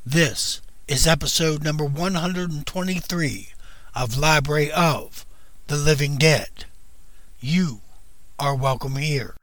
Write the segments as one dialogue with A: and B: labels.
A: This is episode number 123 of Library of the Living Dead. You are welcome here.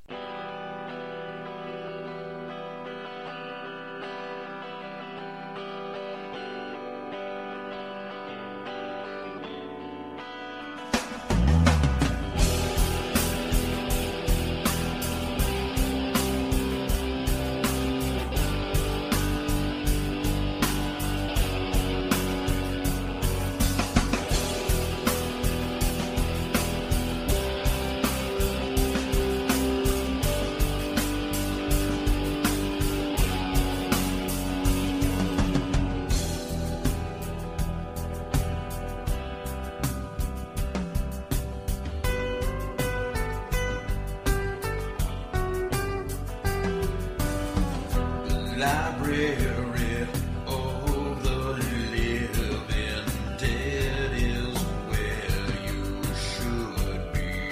B: Library of the Living Dead is where you should be.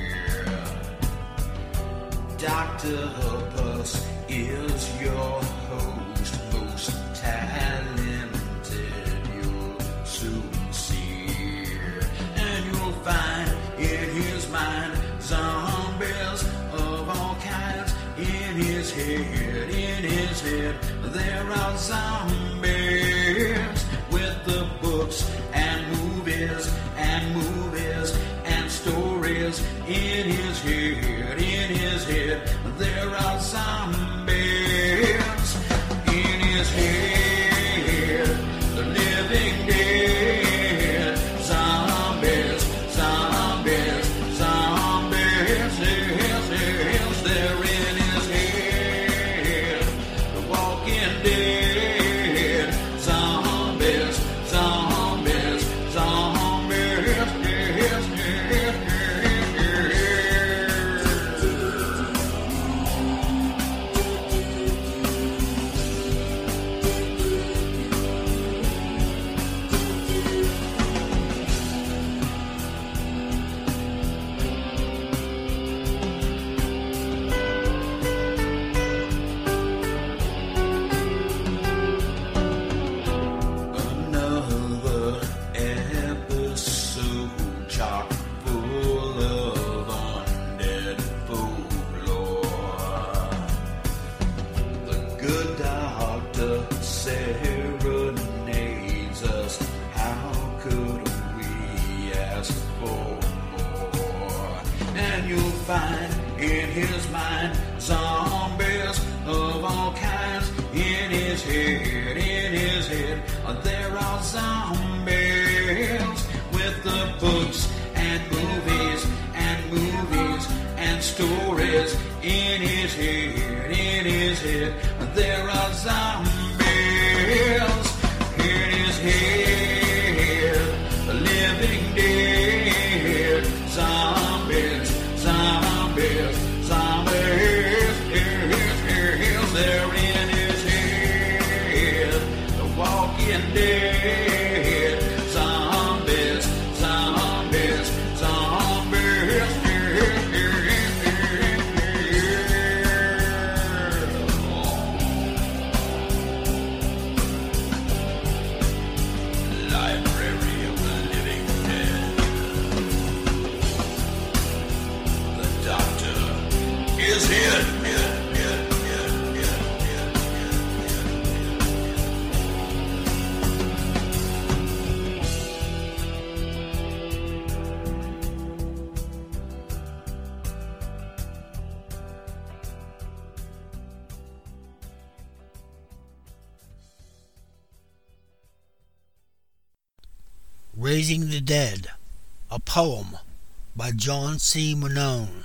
B: Dr. Puss is your host, most talented you'll soon see. And you'll find in his mind zombies of all kinds. In his head, there are zombies with the books and movies and stories. In his head, there are zombies. In his head, the living dead. Zombies. Yes, they're in his head. The walking dead. Zombies. Another episode chock full of undead folklore. The good doctor serenades us. How could we ask for more? And you'll find in his mind zombies of all kinds. In his head, there are zombies with the books and movies and stories. In his head, there are zombies. In his head, the living dead. Zombies. They're in his head. The walking dead. Zombies. Library of the Living Dead. The doctor is here.
A: Raising the Dead, a poem by John C. Manone.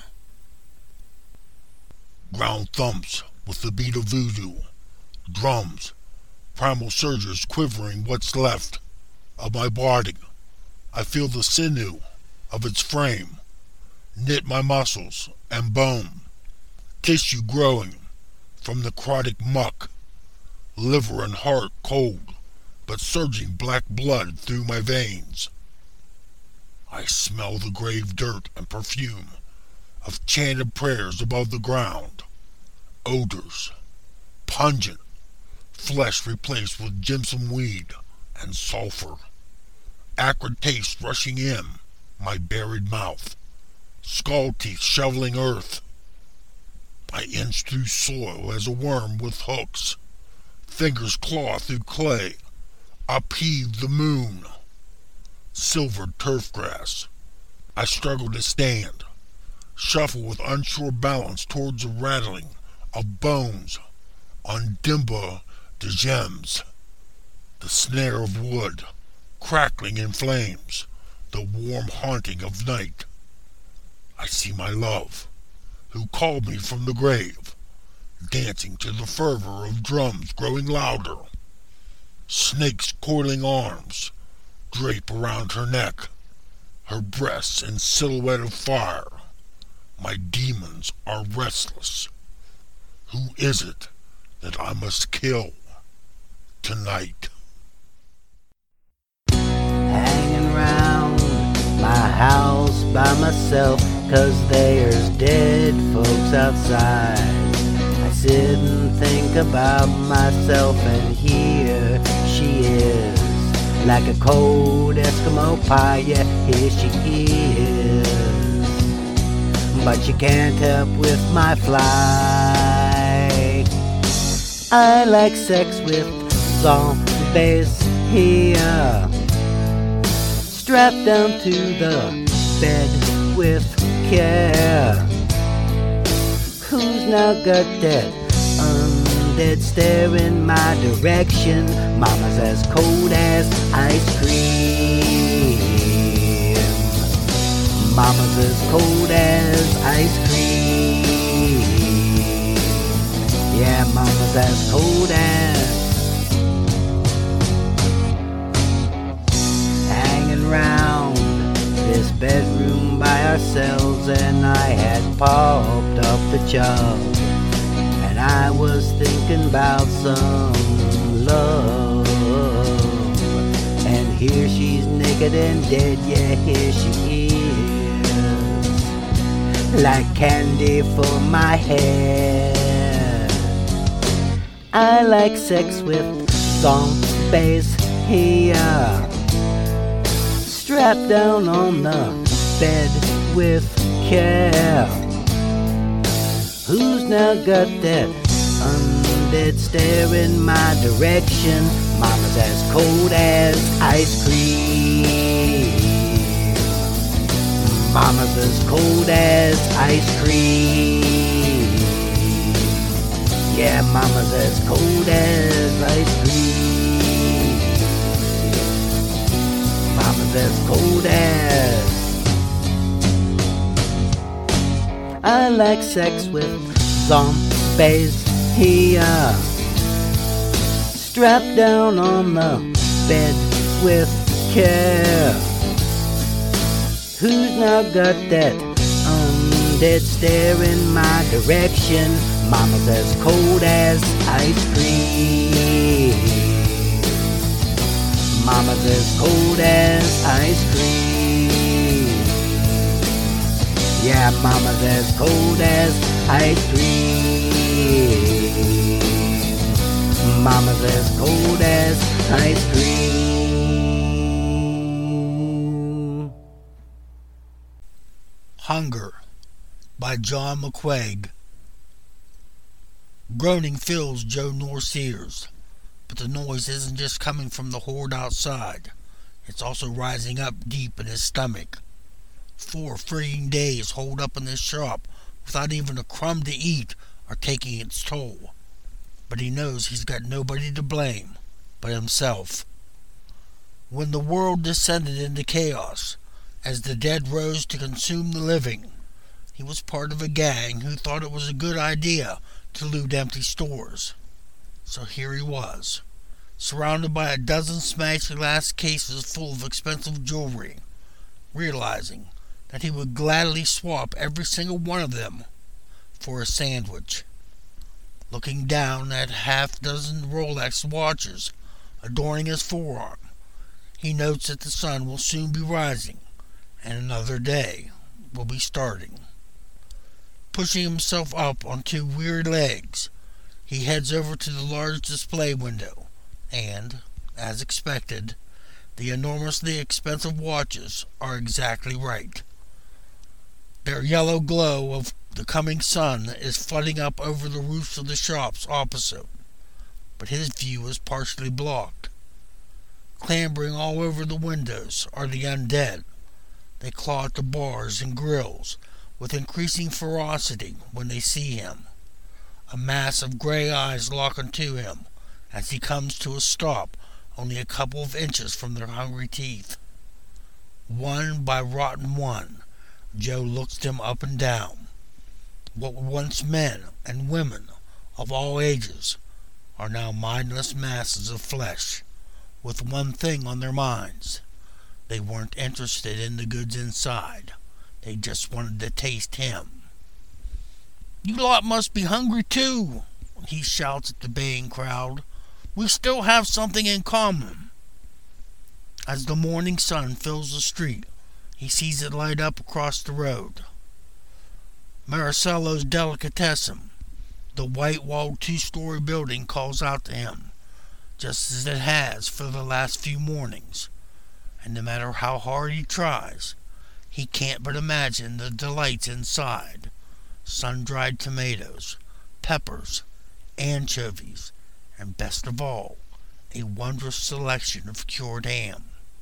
C: Ground thumps with the beat of voodoo. Drums, primal surges quivering what's left of my body. I feel the sinew of its frame, knit my muscles and bone, tissue growing from necrotic muck, liver and heart cold, but surging black blood through my veins. I smell the grave dirt and perfume of chanted prayers above the ground, odors, pungent, flesh replaced with gypsum weed and sulfur, acrid taste rushing in my buried mouth, skull teeth shoveling earth. I inch through soil as a worm with hooks, fingers claw through clay, upheave the moon. Silvered turf grass. I struggle to stand, shuffle with unsure balance towards the rattling of bones on Dimba de gems, the snare of wood, crackling in flames, the warm haunting of night. I see my love, who called me from the grave, dancing to the fervor of drums growing louder. Snakes' coiling arms drape around her neck, her breasts in silhouette of fire. My demons are restless. Who is it that I must kill tonight?
D: Hanging round my house by myself, 'cause there's dead folks outside. I sit and think about myself, and here she is, like a cold Eskimo pie. Yeah, here she is, but you can't help with my fly. I like sex with zombies here, strapped down to the bed with care. Who's now got that undead staring my direction? Mama's as cold as ice cream. Mama's as cold as ice cream. Yeah, Mama's as cold as. Hanging round this bedroom by ourselves, and I had popped up the chub, and I was thinking about some love. And here she's naked and dead, yeah, here she is, like candy for my head. I like sex with zombies here, strapped down on the bed with care. Who's now got that undead stare in my direction? Mama's as cold as ice cream. Mama's as cold as ice cream. Yeah, Mama's as cold as ice cream. Mama's as cold as. I like sex with zombies here, strapped down on the bed with care. Who's now got that undead stare in my direction? Mama's as cold as ice cream. Mama's as cold as ice cream. Yeah, Mama's as cold as ice cream. Mama's as cold as ice cream.
A: Hunger by John McQuaig. Groaning fills Joe North's ears, but the noise isn't just coming from the horde outside. It's also rising up deep in his stomach. 4 freeing days holed up in this shop without even a crumb to eat are taking its toll. But he knows he's got nobody to blame but himself. When the world descended into chaos, as the dead rose to consume the living, he was part of a gang who thought it was a good idea to loot empty stores. So here he was, surrounded by a dozen smashed glass cases full of expensive jewelry, realizing that he would gladly swap every single one of them for a sandwich. Looking down at half-dozen Rolex watches adorning his forearm, he notes that the sun will soon be rising, and another day will be starting. Pushing himself up on 2 weary legs, He heads over to the large display window, and, as expected, the enormously expensive watches are exactly right. Their yellow glow of the coming sun is flooding up over the roofs of the shops opposite, but his view is partially blocked. Clambering all over the windows are the undead. They claw at the bars and grills with increasing ferocity when they see him. A mass of gray eyes lock onto him as he comes to a stop only a couple of inches from their hungry teeth. One by rotten one, Joe looks them up and down. What were once men and women of all ages are now mindless masses of flesh, with one thing on their minds. They weren't interested in the goods inside. They just wanted to taste him. "You lot must be hungry too," he shouts at the baying crowd. "We still have something in common." As the morning sun fills the street, he sees it light up across the road. Maricello's Delicatessen, the white-walled two-story building, calls out to him, just as it has for the last few mornings, and no matter how hard he tries, he can't but imagine the delights inside: sun-dried tomatoes, peppers, anchovies, and best of all, a wondrous selection of cured ham.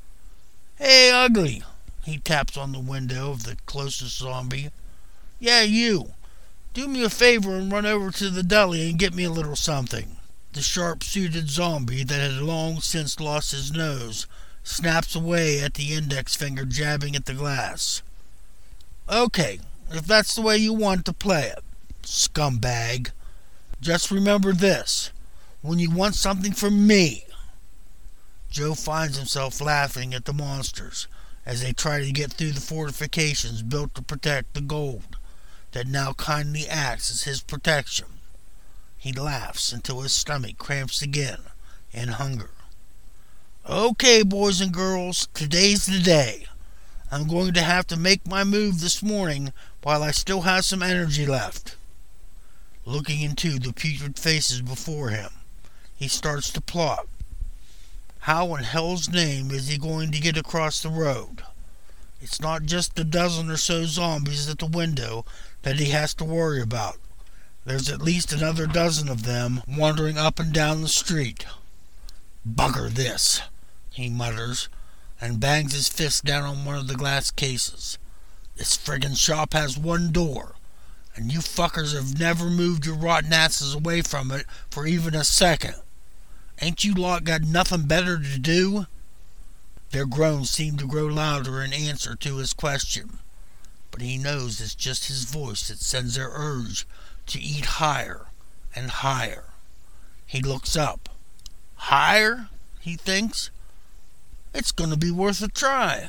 A: "Hey, Ugly!" He taps on the window of the closest zombie. "Yeah, you. Do me a favor and run over to the deli and get me a little something." The sharp-suited zombie that had long since lost his nose snaps away at the index finger jabbing at the glass. "Okay, if that's the way you want to play it, scumbag. Just remember this: when you want something from me..." Joe finds himself laughing at the monsters as they try to get through the fortifications built to protect the gold that now kindly acts as his protection. He laughs until his stomach cramps again in hunger. "Okay, boys and girls, today's the day. I'm going to have to make my move this morning while I still have some energy left." Looking into the putrid faces before him, he starts to plot. How in hell's name is he going to get across the road? It's not just the dozen or so zombies at the window that he has to worry about. There's at least another dozen of them wandering up and down the street. "Bugger this," he mutters, and bangs his fist down on one of the glass cases. "This friggin' shop has one door, and you fuckers have never moved your rotten asses away from it for even a second. Ain't you lot got nothing better to do?" Their groans seem to grow louder in answer to his question, but he knows it's just his voice that sends their urge to eat higher and higher. He looks up. Higher, he thinks. It's going to be worth a try.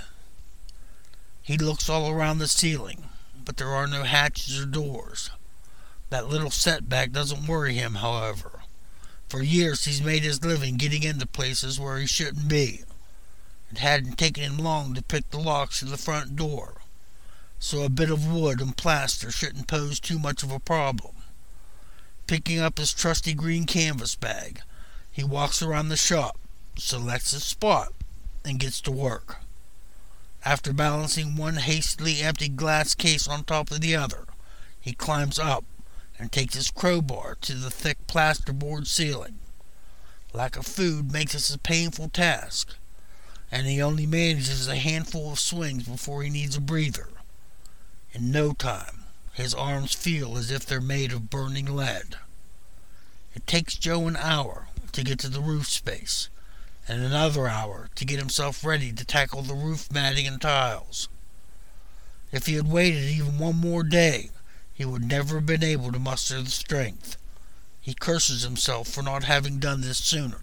A: He looks all around the ceiling, but there are no hatches or doors. That little setback doesn't worry him, however. For years he's made his living getting into places where he shouldn't be. It hadn't taken him long to pick the locks to the front door, so a bit of wood and plaster shouldn't pose too much of a problem. Picking up his trusty green canvas bag, he walks around the shop, selects a spot, and gets to work. After balancing one hastily emptied glass case on top of the other, he climbs up and takes his crowbar to the thick plasterboard ceiling. Lack of food makes this a painful task, and he only manages a handful of swings before he needs a breather. In no time, his arms feel as if they're made of burning lead. It takes Joe an hour to get to the roof space, and another hour to get himself ready to tackle the roof matting and tiles. If he had waited even one more day, he would never have been able to muster the strength. He curses himself for not having done this sooner.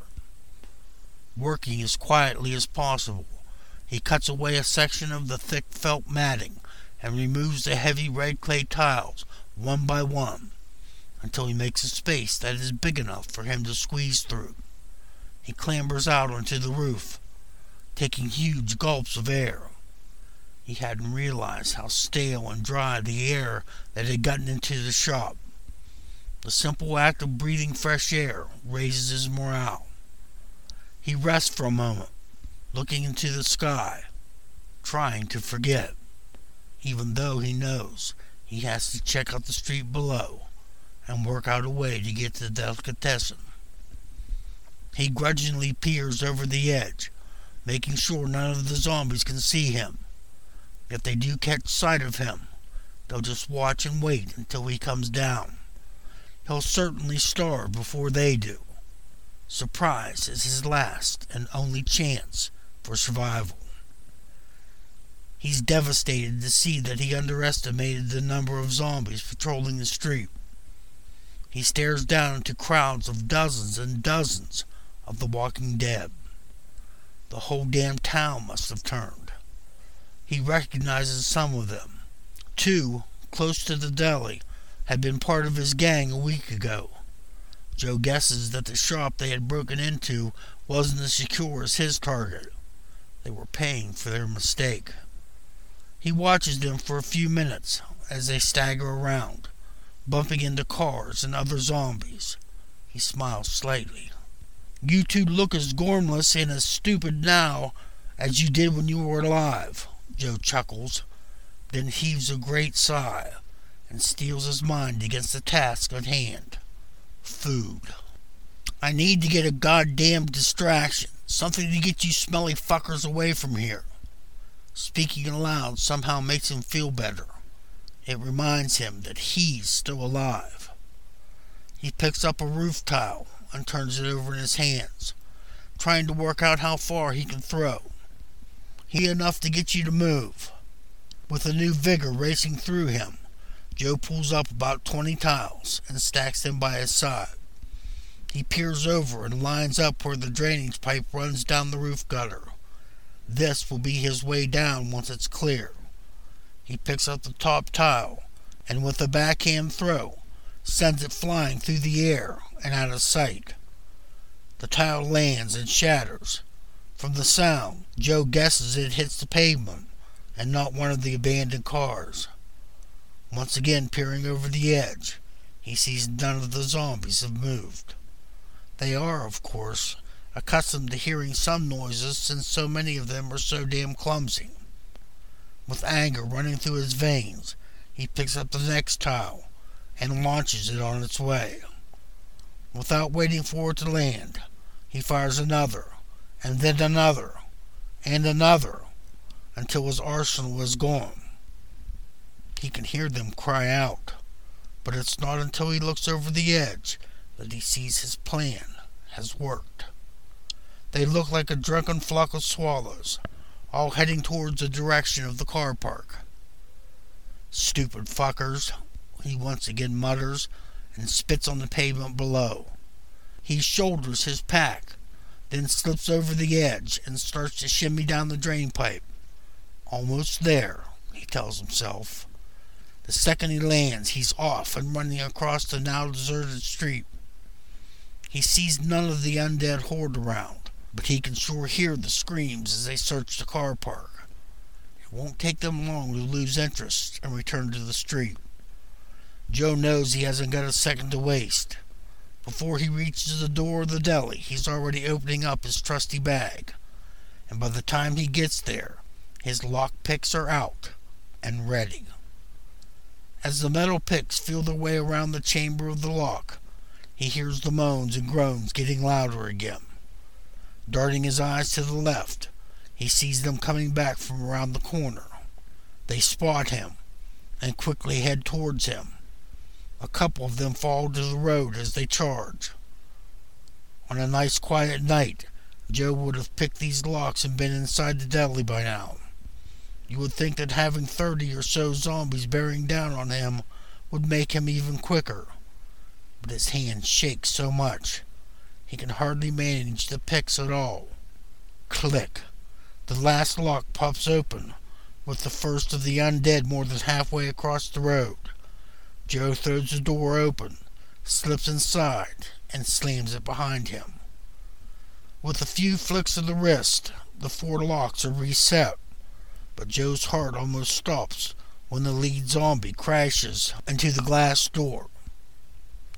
A: Working as quietly as possible, he cuts away a section of the thick felt matting and removes the heavy red clay tiles one by one until he makes a space that is big enough for him to squeeze through. He clambers out onto the roof, taking huge gulps of air. He hadn't realized how stale and dry the air that had gotten into the shop. The simple act of breathing fresh air raises his morale. He rests for a moment, looking into the sky, trying to forget, even though he knows he has to check out the street below and work out a way to get to the delicatessen. He grudgingly peers over the edge, making sure none of the zombies can see him. If they do catch sight of him, they'll just watch and wait until he comes down. He'll certainly starve before they do. Surprise is his last and only chance for survival. He's devastated to see that he underestimated the number of zombies patrolling the street. He stares down into crowds of dozens and dozens of the walking dead. The whole damn town must have turned. He recognizes some of them. 2, close to the deli, had been part of his gang a week ago. Joe guesses that the shop they had broken into wasn't as secure as his target. They were paying for their mistake. He watches them for a few minutes as they stagger around, bumping into cars and other zombies. He smiles slightly. You two look as gormless and as stupid now as you did when you were alive, Joe chuckles, then heaves a great sigh and steels his mind against the task at hand. Food. I need to get a goddamn distraction. Something to get you smelly fuckers away from here. Speaking aloud somehow makes him feel better. It reminds him that he's still alive. He picks up a roof tile and turns it over in his hands, trying to work out how far he can throw. He enough to get you to move. With a new vigor racing through him, Joe pulls up about 20 tiles and stacks them by his side. He peers over and lines up where the drainage pipe runs down the roof gutter. This will be his way down once it's clear. He picks up the top tile and with a backhand throw, sends it flying through the air and out of sight. The tile lands and shatters. From the sound, Joe guesses it hits the pavement and not one of the abandoned cars. Once again peering over the edge, he sees none of the zombies have moved. They are, of course, accustomed to hearing some noises since so many of them are so damn clumsy. With anger running through his veins, he picks up the next tile and launches it on its way. Without waiting for it to land, he fires another, and then another, and another, until his arsenal is gone. He can hear them cry out, but it's not until he looks over the edge that he sees his plan has worked. They look like a drunken flock of swallows, all heading towards the direction of the car park. Stupid fuckers, he once again mutters and spits on the pavement below. He shoulders his pack, then slips over the edge and starts to shimmy down the drain pipe. Almost there, he tells himself. The second he lands, he's off and running across the now deserted street. He sees none of the undead horde around, but he can sure hear the screams as they search the car park. It won't take them long to lose interest and return to the street. Joe knows he hasn't got a second to waste. Before he reaches the door of the deli, he's already opening up his trusty bag, and by the time he gets there, his lock picks are out and ready. As the metal picks feel their way around the chamber of the lock, he hears the moans and groans getting louder again. Darting his eyes to the left, he sees them coming back from around the corner. They spot him and quickly head towards him. A couple of them fall to the road as they charge. On a nice quiet night, Joe would have picked these locks and been inside the deli by now. You would think that having 30 or so zombies bearing down on him would make him even quicker. But his hand shakes so much, he can hardly manage the picks at all. Click. The last lock pops open, with the first of the undead more than halfway across the road. Joe throws the door open, slips inside, and slams it behind him. With a few flicks of the wrist, the 4 locks are reset. But Joe's heart almost stops when the lead zombie crashes into the glass door.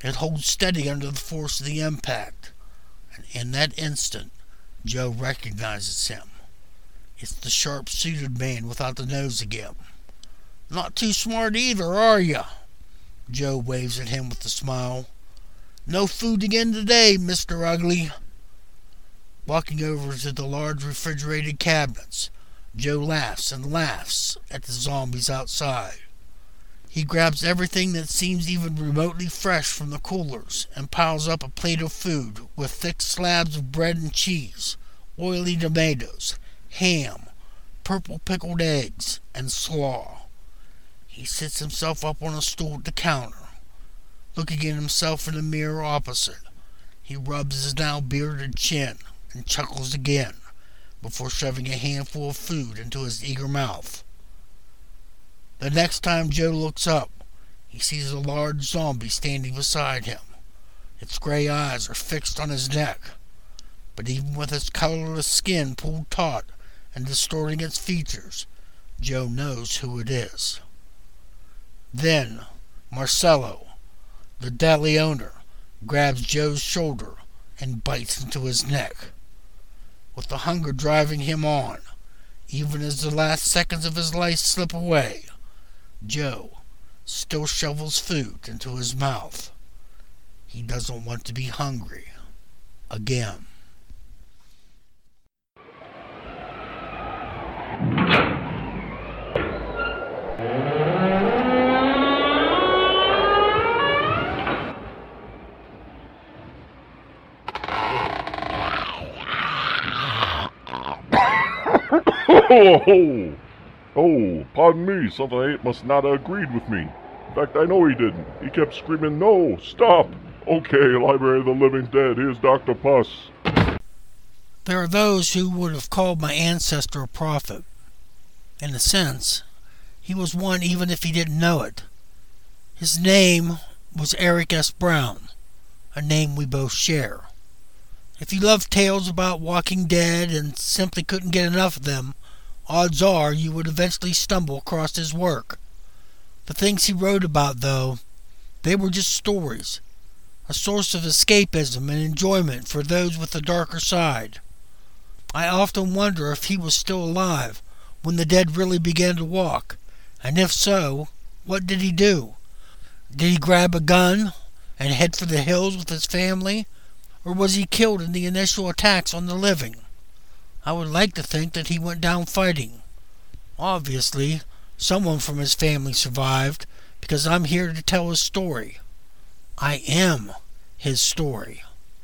A: It holds steady under the force of the impact, and in that instant, Joe recognizes him. It's the sharp-suited man without the nose again. "Not too smart either, are ya?" Joe waves at him with a smile. "No food again today, Mr. Ugly." Walking over to the large refrigerated cabinets, Joe laughs and laughs at the zombies outside. He grabs everything that seems even remotely fresh from the coolers and piles up a plate of food with thick slabs of bread and cheese, oily tomatoes, ham, purple pickled eggs, and slaw. He sits himself up on a stool at the counter. Looking at himself in the mirror opposite, he rubs his now bearded chin and chuckles again before shoving a handful of food into his eager mouth. The next time Joe looks up, he sees a large zombie standing beside him. Its gray eyes are fixed on his neck, but even with its colorless skin pulled taut and distorting its features, Joe knows who it is. Then Marcelo, the deli owner, grabs Joe's shoulder and bites into his neck. With the hunger driving him on, even as the last seconds of his life slip away, Joe still shovels food into his mouth. He doesn't want to be hungry again.
E: Oh, pardon me, something I ate must not have agreed with me. In fact, I know he didn't. He kept screaming, "No, stop!" Okay, Library of the Living Dead, here's Dr. Puss.
A: There are those who would have called my ancestor a prophet. In a sense, he was one even if he didn't know it. His name was Eric S. Brown, a name we both share. If you love tales about Walking Dead and simply couldn't get enough of them, odds are you would eventually stumble across his work. The things he wrote about, though, they were just stories, a source of escapism and enjoyment for those with a darker side. I often wonder if he was still alive when the dead really began to walk, and if so, what did he do? Did he grab a gun and head for the hills with his family, or was he killed in the initial attacks on the living? I would like to think that he went down fighting. Obviously, someone from his family survived, because I'm here to tell his story. I am his story.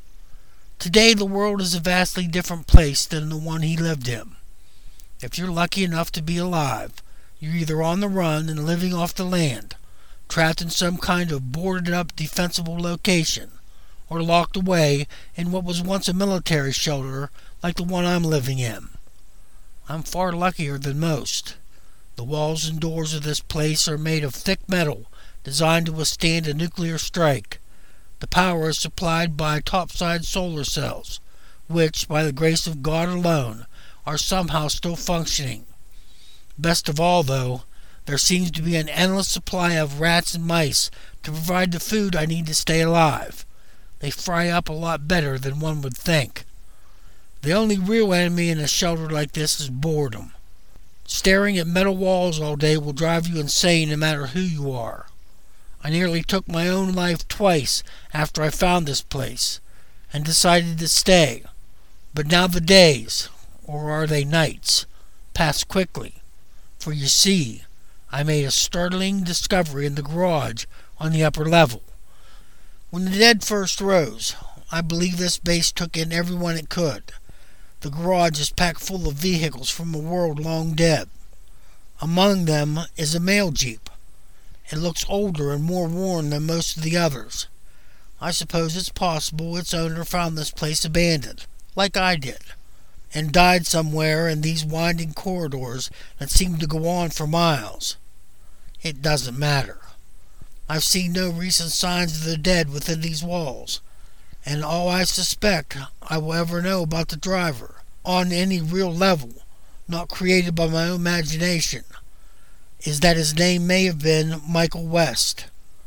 A: Today the world is a vastly different place than the one he lived in. If you're lucky enough to be alive, you're either on the run and living off the land, trapped in some kind of boarded-up defensible location, or locked away in what was once a military shelter like the one I'm living in. I'm far luckier than most. The walls and doors of this place are made of thick metal designed to withstand a nuclear strike. The power is supplied by topside solar cells, which, by the grace of God alone, are somehow still functioning. Best of all, though, there seems to be an endless supply of rats and mice to provide the food I need to stay alive. They fry up a lot better than one would think. The only real enemy in a shelter like this is boredom. Staring at metal walls all day will drive you insane no matter who you are. I nearly took my own life twice after I found this place, and decided to stay. But now the days, or are they nights, pass quickly. For you see, I made a startling discovery in the garage on the upper level. When the dead first rose, I believe this base took in everyone it could. The garage is packed full of vehicles from a world long dead. Among them is a mail jeep. It looks older and more worn than most of the others. I suppose it's possible its owner found this place abandoned, like I did, and died somewhere in these winding corridors that seem to go on for miles. It doesn't matter. I've seen no recent signs of the dead within these walls, and all I suspect I will ever know about the driver, on any real level, not created by my own imagination, is that his name may have been Michael West.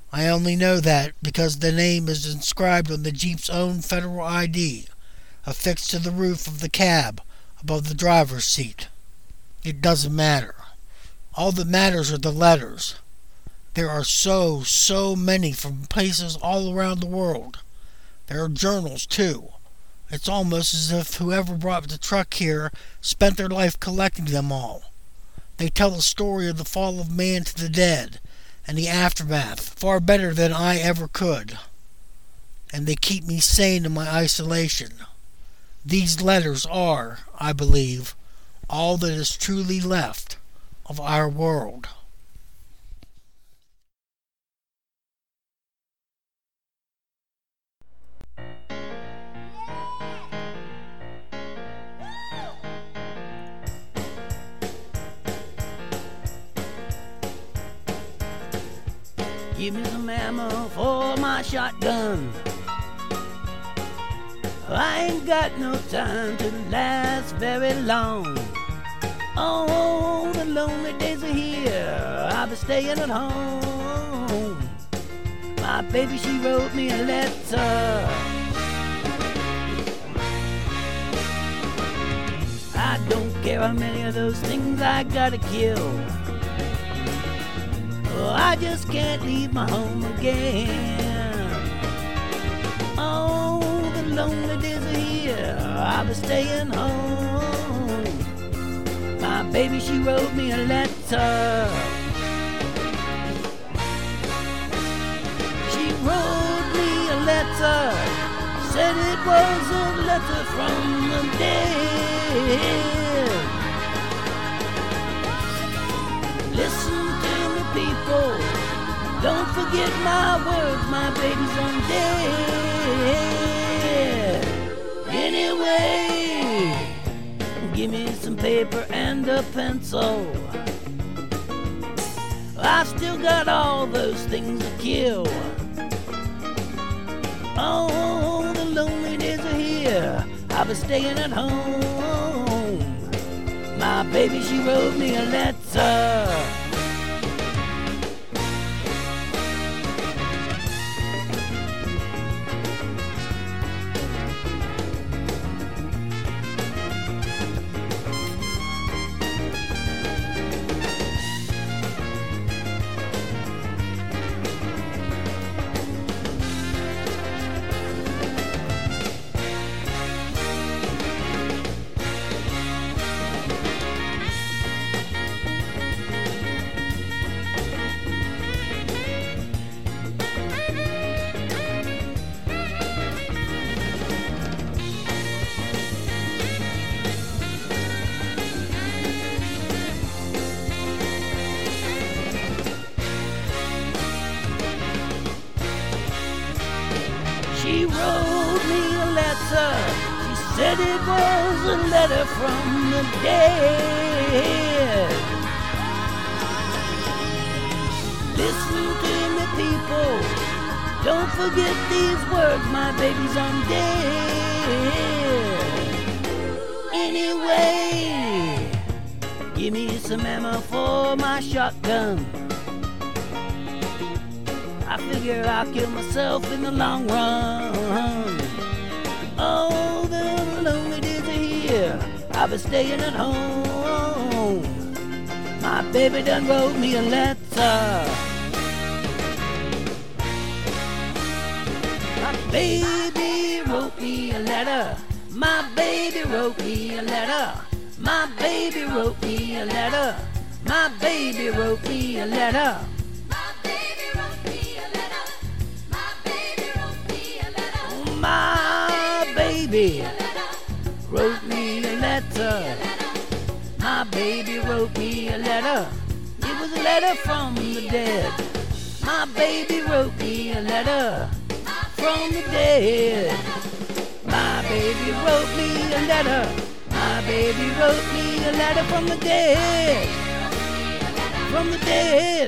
A: I only know that because the name is inscribed on the Jeep's own federal ID, affixed to the roof of the cab above the driver's seat. It doesn't matter. All that matters are the letters. There are so many from places all around the world. There are journals, too. It's almost as if whoever brought the truck here spent their life collecting them all. They tell the story of the fall of man to the dead and the aftermath far better than I ever could. And they keep me sane in my isolation. These letters are, I believe, all that is truly left of our world.
D: Give me some ammo for my shotgun. I ain't got no time to last very long. Oh, the lonely days are here. I'll be staying at home. My baby, she wrote me a letter. I don't care how many of those things I gotta kill. Oh, I just can't leave my home again. Oh, the lonely days are here. I'll be staying home. My baby, she wrote me a letter. She wrote me a letter. Said it was a letter from the dead. Listen, people, don't forget my words, my baby's undead. Anyway, give me some paper and a pencil. I still got all those things to kill. Oh, the lonely days are here. I'll be staying at home. My baby, she wrote me a letter. She wrote me a letter. She said it was a letter from the dead. Listen to me, people. Don't forget these words, my baby's undead. Anyway, give me some ammo for my shotgun. I figure I'll kill myself in the long run. Oh, the lonely days are here. I'll be staying at home. My baby done wrote me a letter. My baby wrote me a letter. My baby wrote me a letter. My baby wrote me a letter. My baby wrote me a letter. My baby wrote me a letter. My baby wrote me a letter. It was a letter from the dead. My baby wrote me a letter from the dead. My baby wrote me a letter. My baby wrote me a letter from the dead. From the dead.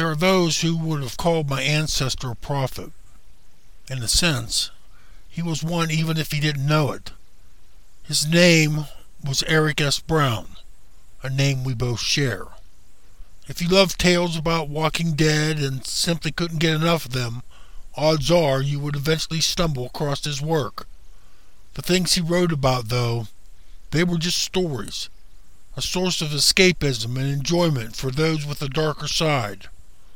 C: There are those who would have called my ancestor a prophet. In a sense, he was one even if he didn't know it. His name was Eric S. Brown, a name we both share. If you love tales about Walking Dead and simply couldn't get enough of them, odds are you would eventually stumble across his work. The things he wrote about, though, they were just stories, a source of escapism and enjoyment for those with a darker side.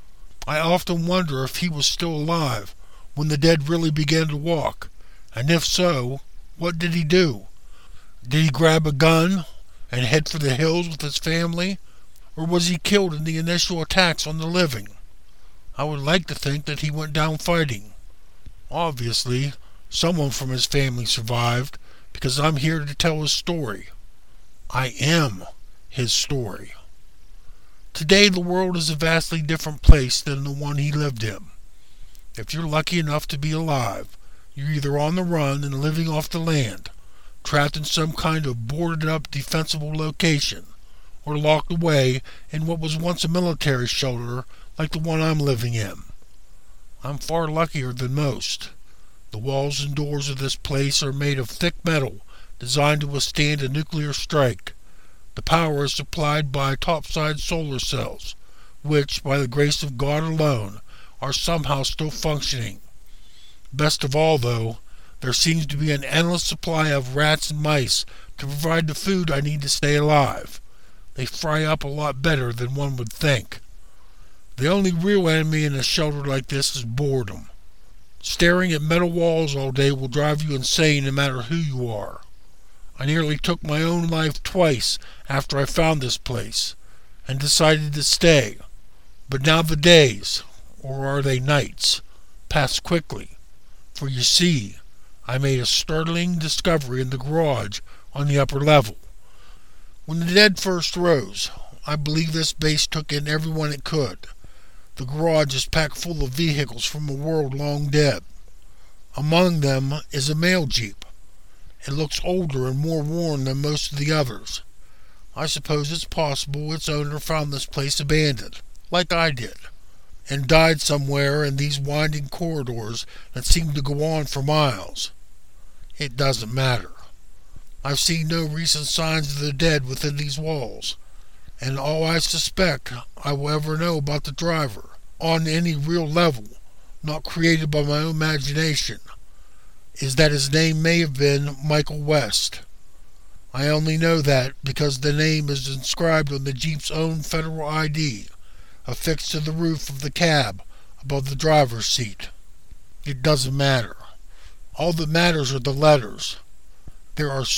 C: I often wonder if he was still alive when the dead really began to walk, and if so, what did he do? Did he grab a gun and head for the hills with his family, or was he killed in the initial attacks on the living? I would like to think that he went down fighting. Obviously, someone from his family survived, because I'm here to tell his story. I am his story. Today the world is a vastly different place than the one he lived in. If you're lucky enough to be alive, you're either on the run and living off the land, trapped in some kind of boarded-up defensible location, or locked away in what was once a military shelter like the one I'm living in. I'm far luckier than most. The walls and doors of this place are made of thick metal designed to withstand a nuclear strike. The power is supplied by topside solar cells, which, by the grace of God alone, are somehow still functioning. Best of all, though, there seems to be an endless supply of rats and mice to provide the food I need to stay alive. They fry up a lot better than one would think. The only real enemy in a shelter like this is boredom. Staring at metal walls all day will drive you insane no matter who you are. I nearly took my own life twice after I found this place, and decided to stay. But now the days, or are they nights, pass quickly. For you see, I made a startling discovery in the garage on the upper level. When the dead first rose, I believe this base took in everyone it could. The garage is packed full of vehicles from a world long dead. Among them is a mail jeep. It looks older and more worn than most of the others. I suppose it's possible its owner found this place abandoned, like I did, and died somewhere in these winding corridors that seem to go on for miles. It doesn't matter. I've seen no recent signs of the dead within these walls, and all I suspect I will ever know about the driver, on any real level, not created by my own imagination, is that his name may have been Michael West. I only know that because the name is inscribed on the Jeep's own federal ID, affixed to the roof of the cab above the driver's seat. It doesn't matter. All that matters are the letters. There are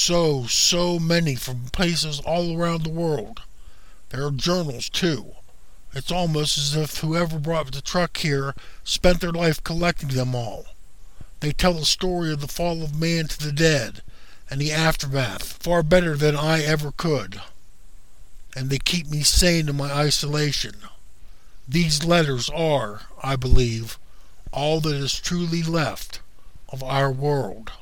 C: so many from places all around the world. There are journals, too. It's almost as if whoever brought the truck here spent their life collecting them all. They tell the story of the fall of man to the dead, and the aftermath, far better than I ever could. And they keep me sane in my isolation. These letters are, I believe, all that is truly left of our world.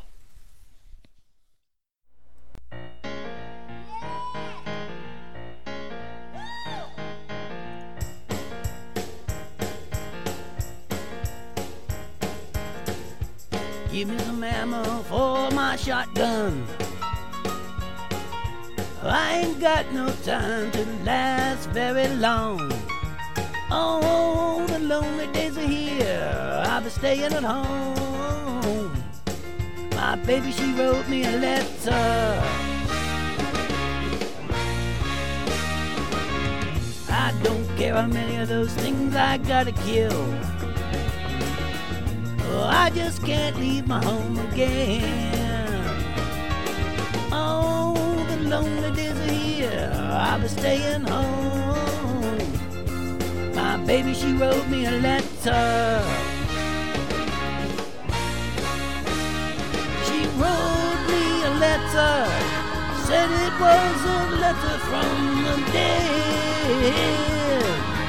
D: Give me some ammo for my shotgun. I ain't got no time to last very long. Oh, the lonely days are here. I'll be staying at home. My baby, she wrote me a letter. I don't care how many of those things I gotta kill. Oh, I just can't leave my home again. Oh, the lonely days are here. I'll be staying home. My baby, she wrote me a letter. She wrote me a letter. Said it was a letter from the dead.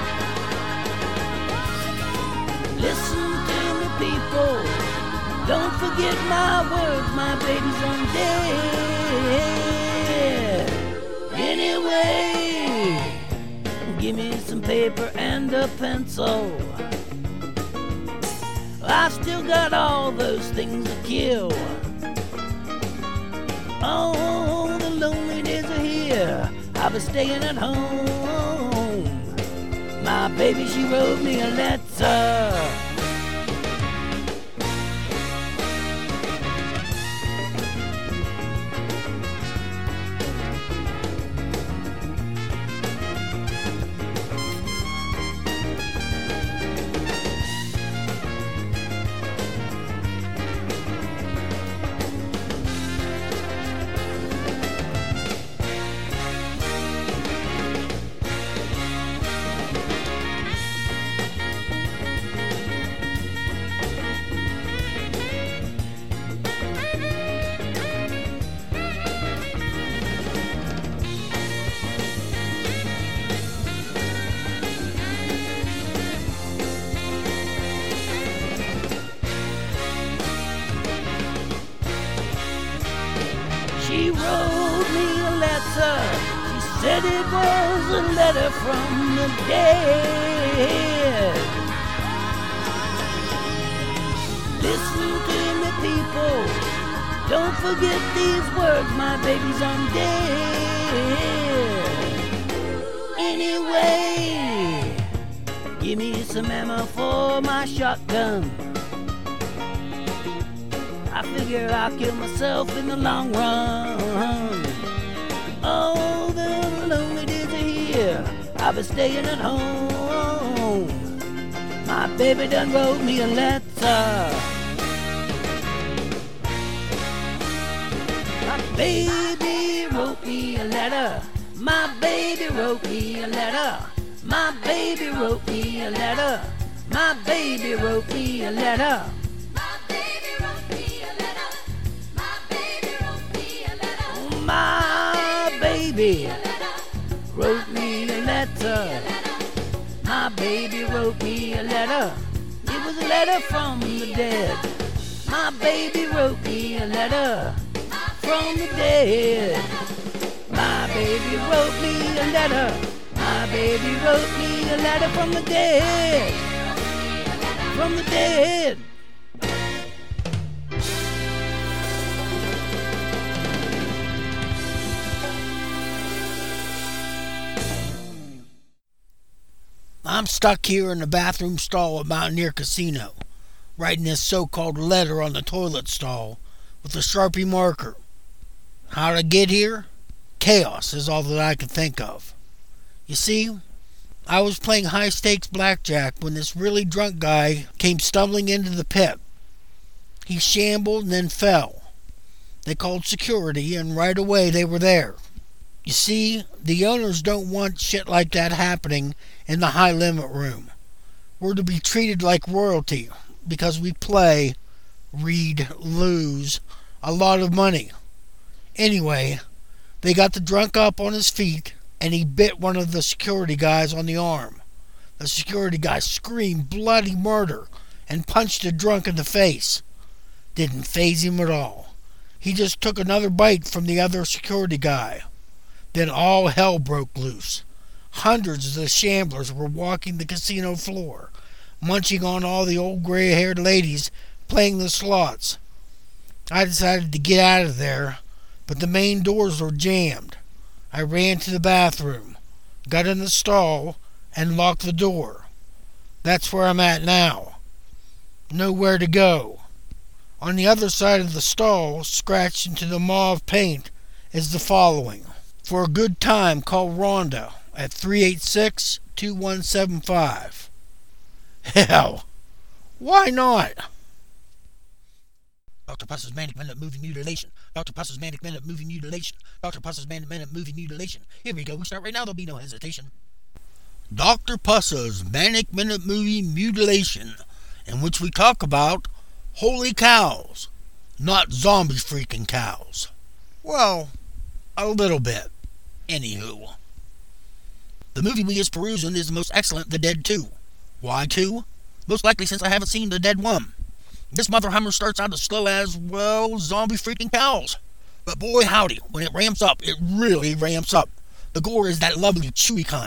D: Listen to me, people. Don't forget my words. My baby's undead. Anyway, Give me some paper and a pencil. I still got all those things to kill. Oh, the lonely days are here. I've been staying at home. My baby, she wrote me a letter. She wrote me a letter. She said it was a letter from the dead. Listen to me, people. Don't forget these words, my baby's undead. Anyway, give me some ammo for my shotgun. I figure I'll kill myself in the long run. Oh, the lonely days are here. I've been staying at home. My baby done wrote me a letter. My baby wrote me a letter. My baby wrote me a letter. My baby wrote me a letter. My baby wrote me a letter. My baby wrote me a letter. My baby wrote me a letter. It was a letter from the dead. My baby wrote me a letter from the dead. My baby wrote me a letter. My baby wrote me a letter from the dead. From the dead.
A: I'm stuck here in the bathroom stall at Mountaineer Casino, writing this so-called letter on the toilet stall with a Sharpie marker. How to get here? Chaos is all that I can think of. You see, I was playing high-stakes blackjack when this really drunk guy came stumbling into the pit. He shambled and then fell. They called security, and right away they were there. You see, the owners don't want shit like that happening in the high-limit room. We're to be treated like royalty because we play, lose a lot of money. Anyway, they got the drunk up on his feet, and he bit one of the security guys on the arm. The security guy screamed bloody murder and punched the drunk in the face. Didn't faze him at all. He just took another bite from the other security guy. Then all hell broke loose. Hundreds of the shamblers were walking the casino floor, munching on all the old gray-haired ladies playing the slots. I decided to get out of there, but the main doors were jammed. I ran to the bathroom, got in the stall, and locked the door. That's where I'm at now. Nowhere to go. On the other side of the stall, scratched into the mauve paint, is the following. For a good time, call Rhonda at 386-2175. Hell, why not? Dr. Puss's Manic Minute Movie Mutilation. Dr. Puss's Manic Minute Movie Mutilation. Dr. Puss's Manic Minute Movie Mutilation. Here we go. We start right now. There'll be no hesitation. Dr. Puss's Manic Minute Movie Mutilation, in which we talk about holy cows, not zombie freaking cows. Well, a little bit. Anywho. The movie we is perusing is the most excellent The Dead 2. Why 2? Most likely since I haven't seen The Dead 1. This mother hummer starts out as slow as, well, zombie freaking cows. But boy howdy, when it ramps up, it really ramps up. The gore is that lovely chewy kind.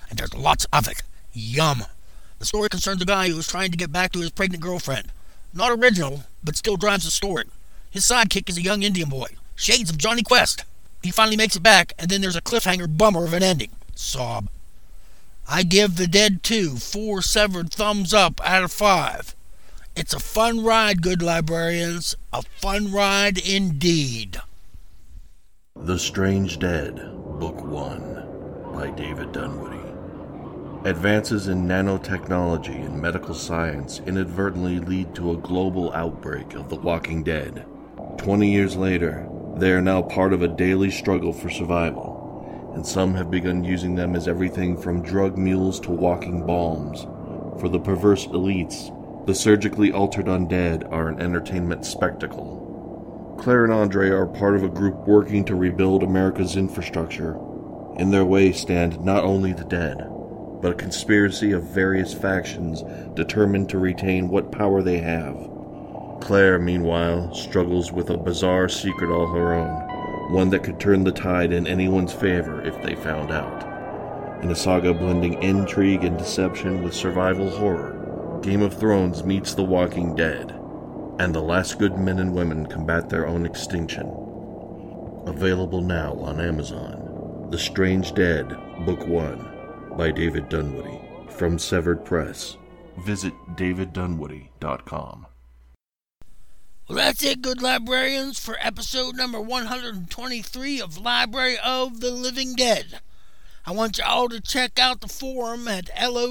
A: and there's lots of it. Yum. The story concerns a guy who is trying to get back to his pregnant girlfriend. Not original, but still drives the story. His sidekick is a young Indian boy. Shades of Johnny Quest. He finally makes it back, and then there's a cliffhanger bummer of an ending. Sob. I give The Dead 2 4 severed thumbs up out of 5. It's a fun ride, good librarians. A fun ride indeed.
F: The Strange Dead, Book 1, by David Dunwoody. Advances in nanotechnology and medical science inadvertently lead to a global outbreak of the Walking Dead. 20 years later, they are now part of a daily struggle for survival, and some have begun using them as everything from drug mules to walking bombs. For the perverse elites, the surgically altered undead are an entertainment spectacle. Claire and Andre are part of a group working to rebuild America's infrastructure. In their way stand not only the dead, but a conspiracy of various factions determined to retain what power they have. Claire, meanwhile, struggles with a bizarre secret all her own, one that could turn the tide in anyone's favor if they found out. In a saga blending intrigue and deception with survival horror, Game of Thrones meets The Walking Dead, and the last good men and women combat their own extinction. Available now on Amazon. The Strange Dead, Book 1, by David Dunwoody, from Severed Press. Visit daviddunwoody.com.
A: Well, that's it, good librarians, for episode number 123 of Library of the Living Dead. I want you all to check out the forum at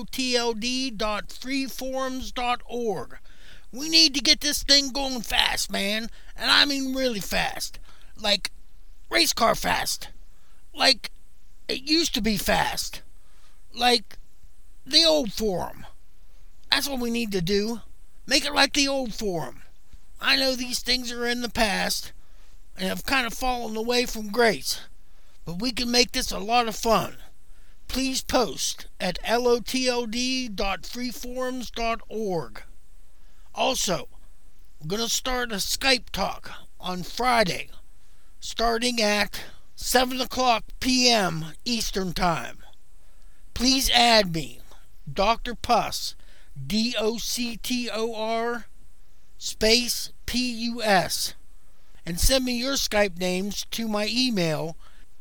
A: lotld.freeforums.org. We need to get this thing going fast, man, and I mean really fast. Like race car fast. Like it used to be fast. Like the old forum. That's what we need to do. Make it like the old forum. I know these things are in the past and have kind of fallen away from grace, but we can make this a lot of fun. Please post at lotld.freeforums.org. Also, we're going to start a Skype talk on Friday, starting at 7 o'clock p.m. Eastern Time. Please add me, Dr. Puss, DOCTOR, space PUS, and send me your Skype names to my email,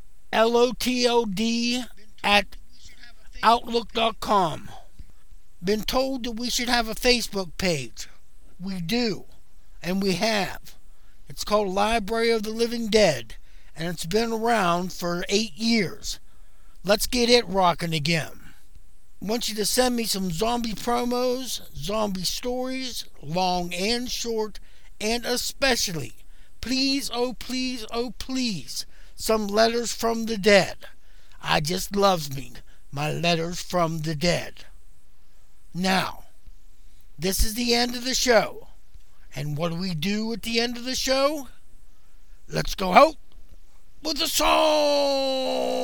A: lotld@outlook.com. Been told that we should have a Facebook page. We do, and we have. It's called Library of the Living Dead, and it's been around for 8 years. Let's get it rocking again. I want you to send me some zombie promos, zombie stories, long and short, and especially, please, oh please, oh please, some letters from the dead. I just loves me my letters from the dead. Now, this is the end of the show. And what do we do at the end of the show? Let's go out with a song!